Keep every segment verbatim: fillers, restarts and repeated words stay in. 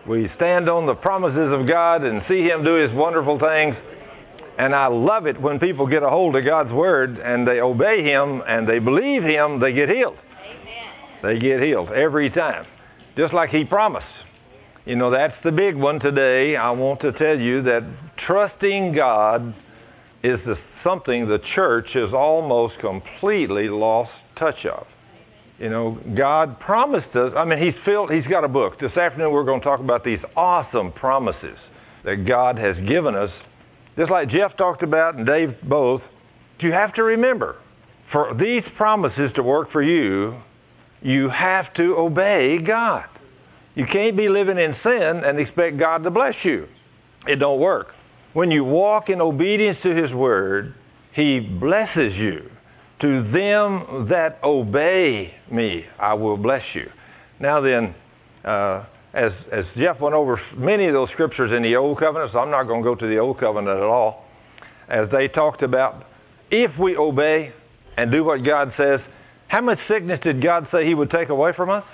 We stand on the promises of God and see Him do His wonderful things. And I love it when people get a hold of God's Word and they obey Him and they believe Him, they get healed. Amen. They get healed every time, just like He promised. You know, that's the big one today. I want to tell you that trusting God is the, something the church has almost completely lost touch of. You know, God promised us. I mean, He's filled, He's got a book. This afternoon we're going to talk about these awesome promises that God has given us. Just like Jeff talked about and Dave both, you have to remember, for these promises to work for you, you have to obey God. You can't be living in sin and expect God to bless you. It don't work. When you walk in obedience to His Word, He blesses you. To them that obey me, I will bless you. Now then, uh, As, as Jeff went over many of those scriptures in the Old Covenant, so I'm not going to go to the Old Covenant at all, as they talked about, if we obey and do what God says, how much sickness did God say He would take away from us?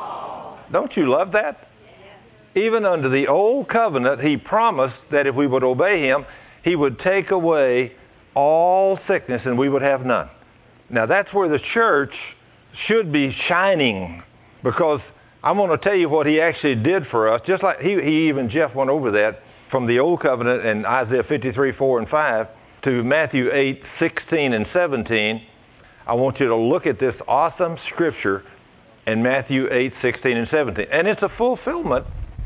Oh. Don't you love that? Yeah. Even under the Old Covenant, He promised that if we would obey Him, He would take away all sickness and we would have none. Now that's where the church should be shining, because I'm going to tell you what He actually did for us, just like he, he even, Jeff went over that from the Old Covenant in Isaiah fifty-three, four and five to Matthew eight, sixteen and seventeen. I want you to look at this awesome scripture in Matthew eight, sixteen and seventeen. And it's a fulfillment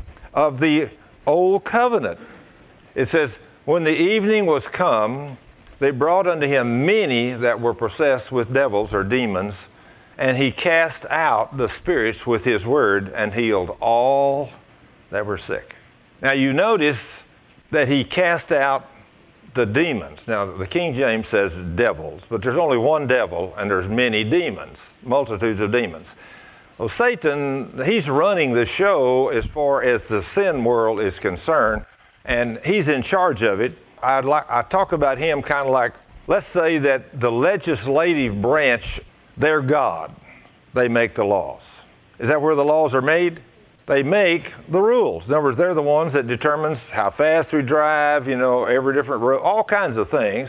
of the Old Covenant. It says, when the evening was come, they brought unto Him many that were possessed with devils or demons, and He cast out the spirits with His word and healed all that were sick. Now you notice that He cast out the demons. Now the King James says devils, but there's only one devil and there's many demons, multitudes of demons. Well, Satan, he's running the show as far as the sin world is concerned, and he's in charge of it. I'd like, I talk about him kind of like, let's say that the legislative branch, they're God. They make the laws. Is that where the laws are made? They make the rules. In other words, they're the ones that determines how fast we drive, you know, every different road, all kinds of things.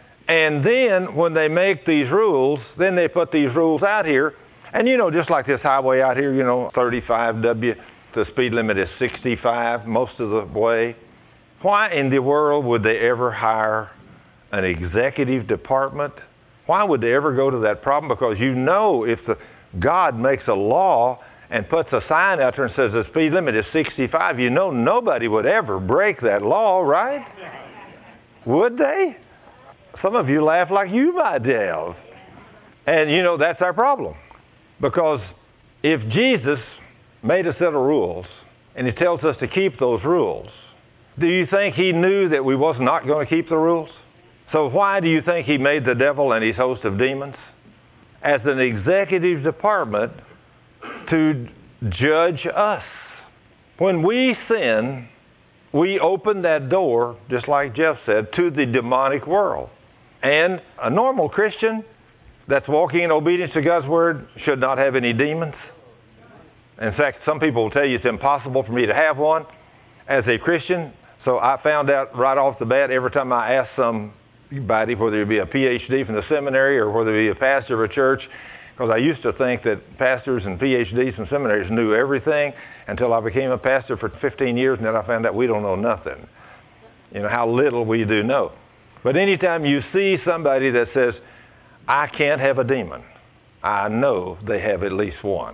And then when they make these rules, then they put these rules out here. And, you know, just like this highway out here, you know, thirty-five W, the speed limit is sixty-five most of the way. Why in the world would they ever hire an executive department? Why would they ever go to that problem? Because you know if the, God makes a law and puts a sign out there and says the speed limit is sixty-five, you know nobody would ever break that law, right? Would they? Some of you laugh like you might have. And you know that's our problem. Because if Jesus made a set of rules and He tells us to keep those rules, do you think He knew that we was not going to keep the rules? So why do you think He made the devil and his host of demons? As an executive department to judge us. When we sin, we open that door, just like Jeff said, to the demonic world. And a normal Christian that's walking in obedience to God's Word should not have any demons. In fact, some people will tell you it's impossible for me to have one as a Christian. So I found out right off the bat every time I asked somebody, whether it be a P H D from the seminary or whether it be a pastor of a church, because I used to think that pastors and P H Ds from seminaries knew everything until I became a pastor for fifteen years, and then I found out we don't know nothing. You know, how little we do know. But anytime you see somebody that says, I can't have a demon, I know they have at least one.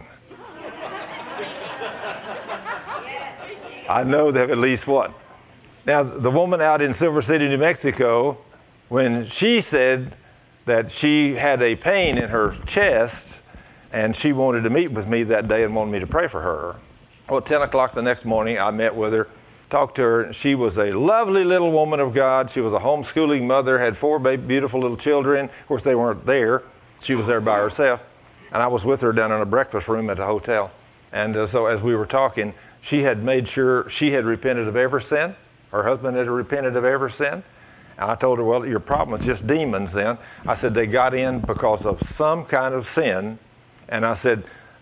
I know they have at least one. Now, the woman out in Silver City, New Mexico, when she said that she had a pain in her chest and she wanted to meet with me that day and wanted me to pray for her, well, at ten o'clock the next morning, I met with her, talked to her. She was a lovely little woman of God. She was a homeschooling mother, had four baby, beautiful little children. Of course, they weren't there. She was there by herself. And I was with her down in a breakfast room at the hotel. And uh, so as we were talking, she had made sure she had repented of every sin. Her husband had repented of every sin. And I told her, well, your problem is just demons then. I said, they got in because of some kind of sin. And I said,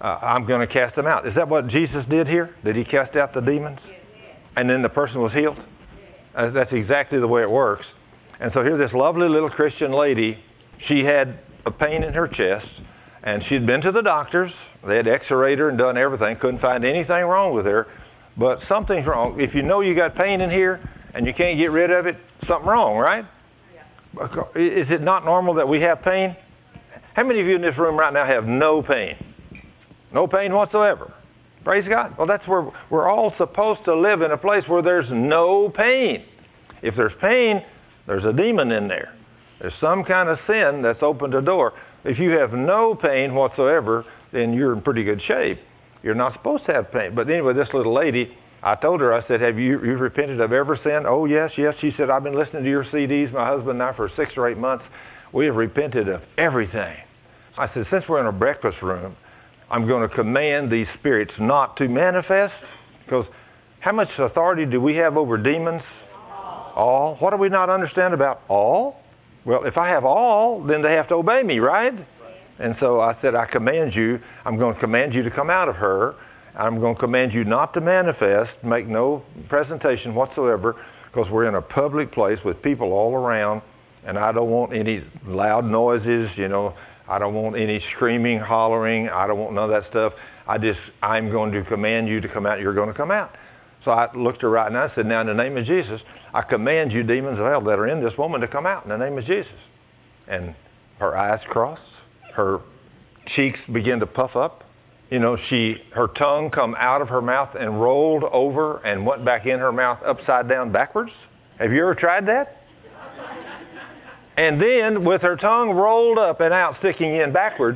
uh, I'm going to cast them out. Is that what Jesus did here? Did he cast out the demons? And then the person was healed? Uh, that's exactly the way it works. And so here's this lovely little Christian lady. She had a pain in her chest, and she'd been to the doctors. They had x-rayed her and done everything. Couldn't find anything wrong with her. But something's wrong. If you know you got pain in here and you can't get rid of it, something wrong, right? Yeah. Is it not normal that we have pain? How many of you in this room right now have no pain? No pain whatsoever. Praise God. Well, that's where we're all supposed to live, in a place where there's no pain. If there's pain, there's a demon in there. There's some kind of sin that's opened a door. If you have no pain whatsoever, then you're in pretty good shape. You're not supposed to have pain. But anyway, this little lady, I told her, I said, have you you've repented of every sin? Oh, yes, yes. She said, I've been listening to your C Ds, my husband and I, for six or eight months. We have repented of everything. I said, since we're in a breakfast room, I'm going to command these spirits not to manifest. Because how much authority do we have over demons? All. All. What do we not understand about all? Well, if I have all, then they have to obey me, right? And so I said, I command you, I'm going to command you to come out of her. I'm going to command you not to manifest, make no presentation whatsoever, because we're in a public place with people all around, and I don't want any loud noises, you know. I don't want any screaming, hollering. I don't want none of that stuff. I just, I'm going to command you to come out. You're going to come out. So I looked her right in the eye and said, now in the name of Jesus, I command you, demons of hell that are in this woman, to come out in the name of Jesus. And her eyes crossed. Her cheeks began to puff up. You know, she, her tongue come out of her mouth and rolled over and went back in her mouth upside down backwards. Have you ever tried that? And then, with her tongue rolled up and out, sticking in backwards,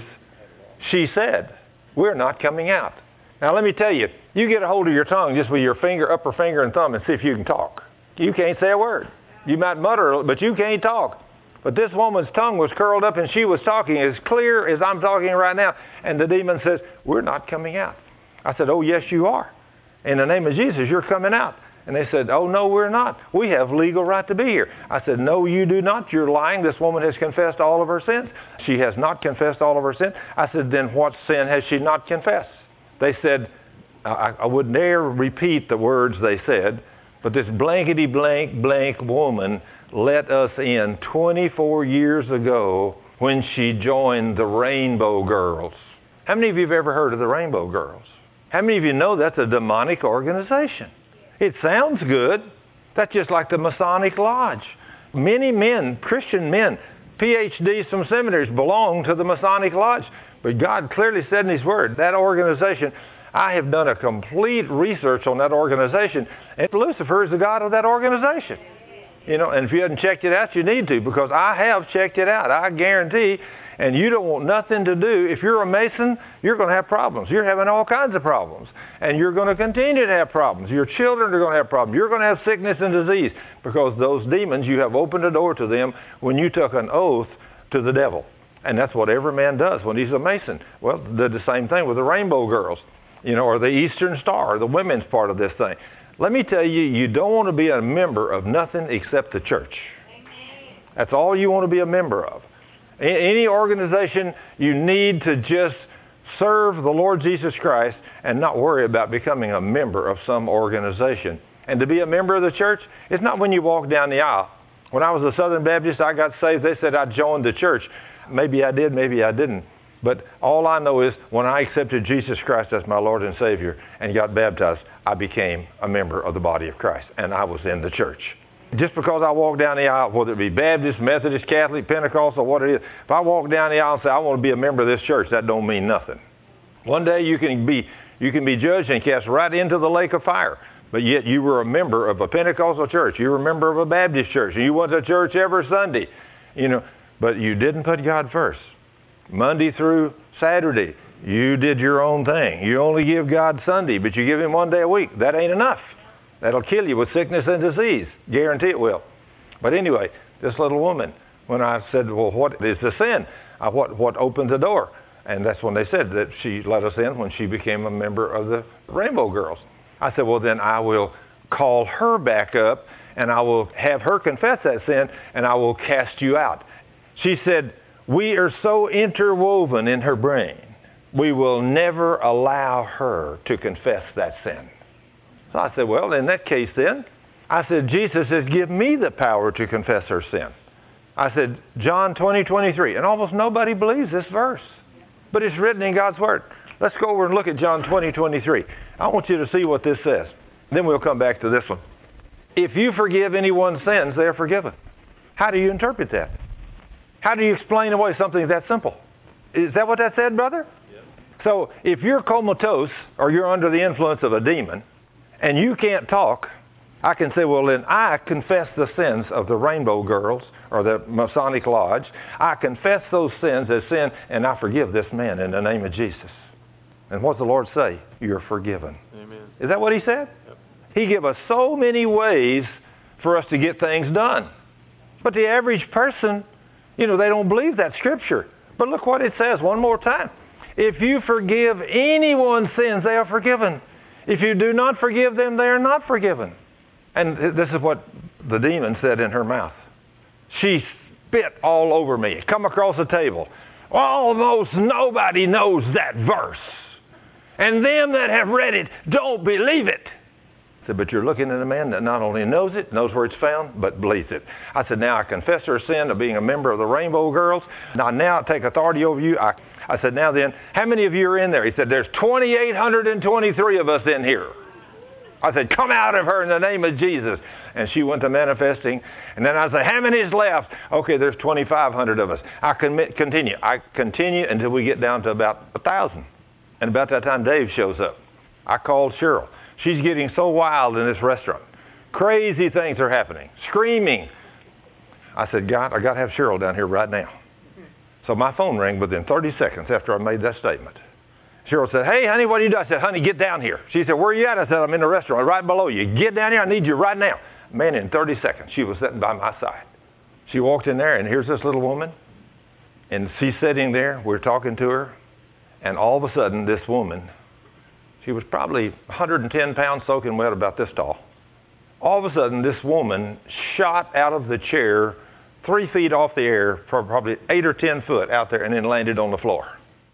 she said, we're not coming out. Now, let me tell you, you get a hold of your tongue just with your finger, upper finger and thumb, and see if you can talk. You can't say a word. You might mutter, but you can't talk. But this woman's tongue was curled up, and she was talking as clear as I'm talking right now. And the demon says, we're not coming out. I said, oh, yes, you are. In the name of Jesus, you're coming out. And they said, oh, no, we're not. We have legal right to be here. I said, no, you do not. You're lying. This woman has confessed all of her sins. She has not confessed all of her sins. I said, then what sin has she not confessed? They said, I, I would dare repeat the words they said, but this blankety blank blank woman let us in twenty-four years ago when she joined the Rainbow Girls. How many of you have ever heard of the Rainbow Girls? How many of you know that's a demonic organization? It sounds good. That's just like the Masonic Lodge. Many men, Christian men, P H Ds from seminaries belong to the Masonic Lodge. But God clearly said in His Word, that organization, I have done a complete research on that organization, and Lucifer is the God of that organization. You know, and if you haven't checked it out, you need to, because I have checked it out. I guarantee. And you don't want nothing to do. If you're a Mason, you're going to have problems. You're having all kinds of problems. And you're going to continue to have problems. Your children are going to have problems. You're going to have sickness and disease, because those demons, you have opened a door to them when you took an oath to the devil. And that's what every man does when he's a Mason. Well, they're the same thing with the Rainbow Girls, you know, or the Eastern Star, the women's part of this thing. Let me tell you, you don't want to be a member of nothing except the church. Amen. That's all you want to be a member of. Any organization, you need to just serve the Lord Jesus Christ and not worry about becoming a member of some organization. And to be a member of the church, it's not when you walk down the aisle. When I was a Southern Baptist, I got saved. They said I joined the church. Maybe I did, maybe I didn't. But all I know is when I accepted Jesus Christ as my Lord and Savior and got baptized, I became a member of the body of Christ, and I was in the church. Just because I walk down the aisle, whether it be Baptist, Methodist, Catholic, Pentecostal, what it is, if I walk down the aisle and say, I want to be a member of this church, that don't mean nothing. One day you can be you can be judged and cast right into the lake of fire, but yet you were a member of a Pentecostal church. You were a member of a Baptist church, and you went to church every Sunday, you know, but you didn't put God first. Monday through Saturday, you did your own thing. You only give God Sunday, but you give Him one day a week. That ain't enough. That'll kill you with sickness and disease. Guarantee it will. But anyway, this little woman, when I said, well, what is the sin? Uh, what, what opened the door? And that's when they said that she let us in when she became a member of the Rainbow Girls. I said, well, then I will call her back up, and I will have her confess that sin, and I will cast you out. She said, we are so interwoven in her brain we will never allow her to confess that sin. So I said, well, in that case then, I said, Jesus says, give me the power to confess her sin. I said, John twenty, twenty-three. And almost nobody believes this verse. But it's written in God's Word. Let's go over and look at John twenty, twenty-three. I want you to see what this says. Then we'll come back to this one. If you forgive anyone's sins, they are forgiven. How do you interpret that? How do you explain away something that simple? Is that what that said, brother? Yes. So if you're comatose or you're under the influence of a demon and you can't talk, I can say, well, then I confess the sins of the Rainbow Girls or the Masonic Lodge. I confess those sins as sin, and I forgive this man in the name of Jesus. And what does the Lord say? You're forgiven. Amen. Is that what he said? Yep. He gave us so many ways for us to get things done. But the average person, you know, they don't believe that scripture. But look what it says one more time. If you forgive anyone's sins, they are forgiven. If you do not forgive them, they are not forgiven. And this is what the demon said in her mouth. She spit all over me, come across the table. Almost nobody knows that verse. And them that have read it don't believe it. I said, but you're looking at a man that not only knows it, knows where it's found, but believes it. I said, now I confess her sin of being a member of the Rainbow Girls. Now, now I take authority over you. I, I said, now then, how many of you are in there? He said, there's two thousand eight hundred twenty-three of us in here. I said, come out of her in the name of Jesus. And she went to manifesting. And then I said, how many is left? Okay, there's twenty-five hundred of us. I commit, continue. I continue until we get down to about one thousand. And about that time, Dave shows up. I called Cheryl. She's getting so wild in this restaurant. Crazy things are happening. Screaming. I said, God, I got to have Cheryl down here right now. So my phone rang within thirty seconds after I made that statement. Cheryl said, hey, honey, what are you doing? I said, honey, get down here. She said, where are you at? I said, I'm in the restaurant right below you. Get down here. I need you right now. Man, in thirty seconds, she was sitting by my side. She walked in there, and here's this little woman. And she's sitting there. We're talking to her. And all of a sudden, this woman, she was probably one hundred ten pounds soaking wet, about this tall. All of a sudden, this woman shot out of the chair three feet off the air, probably eight or ten foot out there, and then landed on the floor.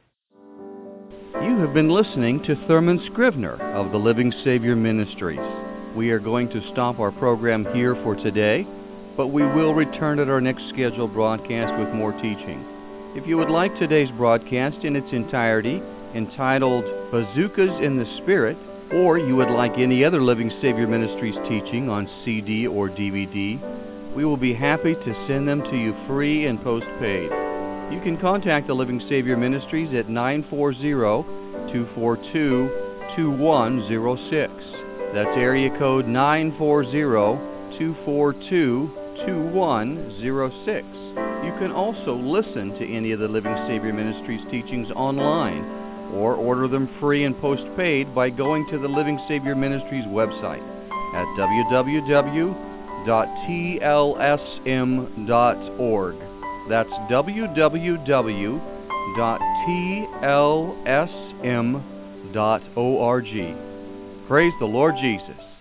You have been listening to Thurman Scrivener of the Living Savior Ministries. We are going to stop our program here for today, but we will return at our next scheduled broadcast with more teaching. If you would like today's broadcast in its entirety, entitled Bazookas in the Spirit, or you would like any other Living Savior Ministries teaching on C D or D V D, we will be happy to send them to you free and postpaid. You can contact the Living Savior Ministries at nine four zero, two four two, two one zero six. That's area code nine four zero, two four two, two one zero six. You can also listen to any of the Living Savior Ministries teachings online or order them free and postpaid by going to the Living Savior Ministries website at w w w dot t l s m dot org. That's w w w dot t l s m dot org. Praise the Lord Jesus.